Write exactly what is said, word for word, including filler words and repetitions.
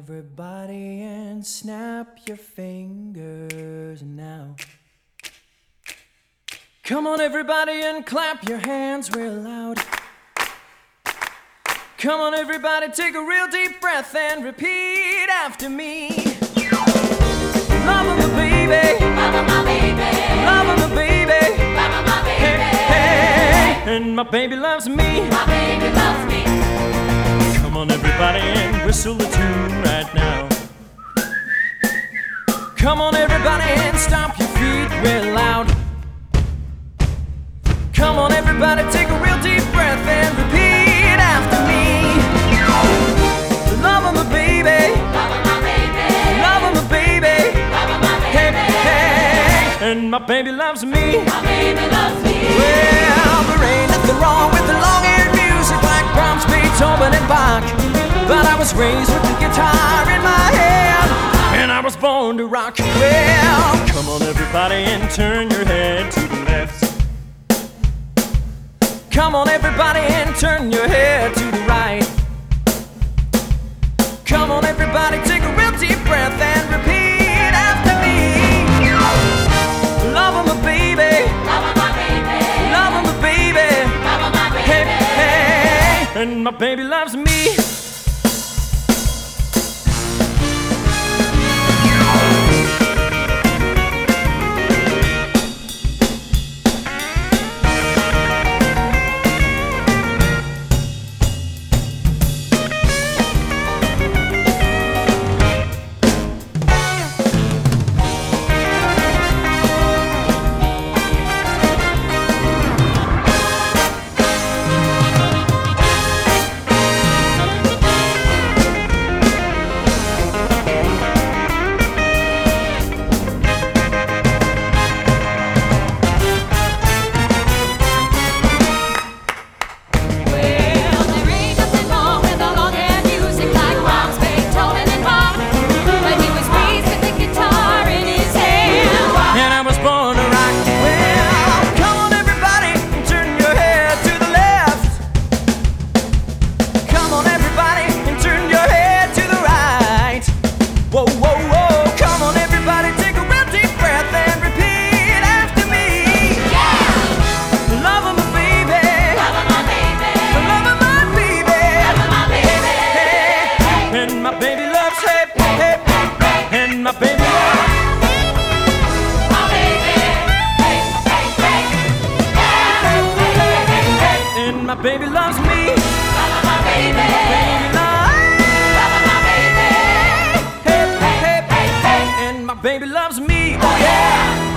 everybody and snap your fingers now. Come on everybody and clap your hands real loud. Come on everybody, take a real deep breath and repeat after me. Love my baby, Love my baby, love my baby, love my baby. Hey, hey. And my baby loves me. My baby loves me. Come on everybody and whistle a tune right now. Come on everybody and stomp your feet real loud. Come on everybody, take a real deep breath and repeat after me. Love my baby, Love my baby, love my baby, love my hey, baby. hey. And my baby loves me. My baby loves me. Well, there ain't nothing wrong with the long-haired music like Brahms, Beethoven and Bach, but I was raised with the guitar in my hand, and I was born to rock. Well, come on everybody and turn your head to the left. Come on everybody and turn your head to the right. Come on everybody, take a real deep breath and repeat after me. Love my baby, Love my baby, love my baby, love my baby. hey, hey. And my baby loves me. Well, there ain't nothing wrong with the long-haired music like Brahms, Beethoven and Bach, but he was raised with the guitar in his hand. And I was born to rock. Well, come on everybody, turn your head to the left. Come on everybody, and turn your head to the right. Whoa, whoa, whoa. Come on everybody, take a real deep breath and repeat after me. Yeah, Love my baby, love my baby, love my baby, love my baby. hey, and my baby loves hey, hey, hey, and my baby loves. My baby, hey, hey, hey, yeah, hey, hey, hey, hey. And my baby loves me. Love my baby, Baby loves. love my baby, Hey, hey, hey, hey. and my baby loves me. Oh yeah.